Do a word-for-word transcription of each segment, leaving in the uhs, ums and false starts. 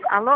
Alô?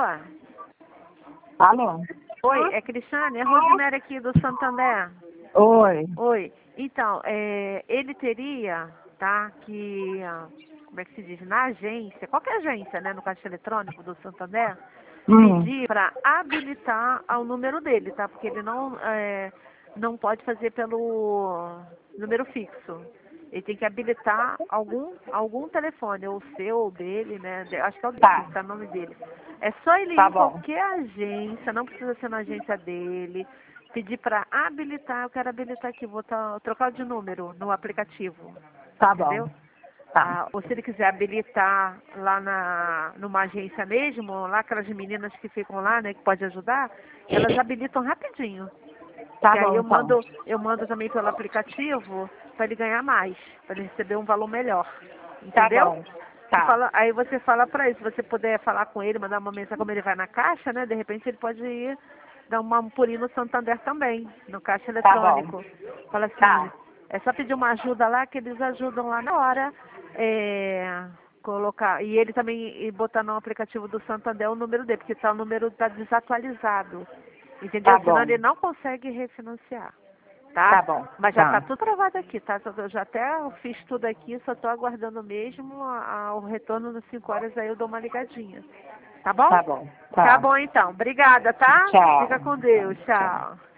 Alô? Oi, é Cristiane, é Rosemary aqui do Santander. Oi. Oi. Então, é, ele teria, tá, que, ah, como é que se diz, na agência, qualquer agência, né, no caixa eletrônico do Santander, Hum. pedir para habilitar ao número dele, tá? Porque ele não, é, não pode fazer pelo número fixo. Ele tem que habilitar algum, algum telefone, ou o seu, ou dele, né? de- Acho que é o dele, Tá. que tá no nome dele. É só ele ir Tá em bom. qualquer agência, não precisa ser na agência dele, pedir para habilitar, eu quero habilitar aqui, vou tá, trocar de número no aplicativo, Tá entendeu? bom. Tá. Ah, ou se ele quiser habilitar lá na, numa agência mesmo, lá aquelas meninas que ficam lá, né, que pode ajudar, elas habilitam rapidinho. Tá E aí bom, eu então. mando, eu mando também pelo aplicativo para ele ganhar mais, para ele receber um valor melhor. Tá Entendeu? bom. Você Tá. fala, aí você fala para ele, se você puder falar com ele, mandar uma mensagem como ele vai na caixa, né? De repente ele pode ir dar uma, um pulinho no Santander também, no caixa Tá bom. eletrônico. Fala assim, Tá. é só pedir uma ajuda lá que eles ajudam lá na hora. É, colocar. E ele também e botar no aplicativo do Santander o número dele, porque tá, o número está desatualizado. Entendeu? Tá Senão bom. ele não consegue refinanciar. Tá? Tá bom. Mas já está Tá. tudo provado aqui, tá? Só- Eu já até fiz tudo aqui, só estou aguardando mesmo a- a- o retorno das cinco horas, aí eu dou uma ligadinha. Tá bom? Tá bom. Tá Tá. bom então. Obrigada, tá? Tchau. Fica com Deus. Tchau. Tchau.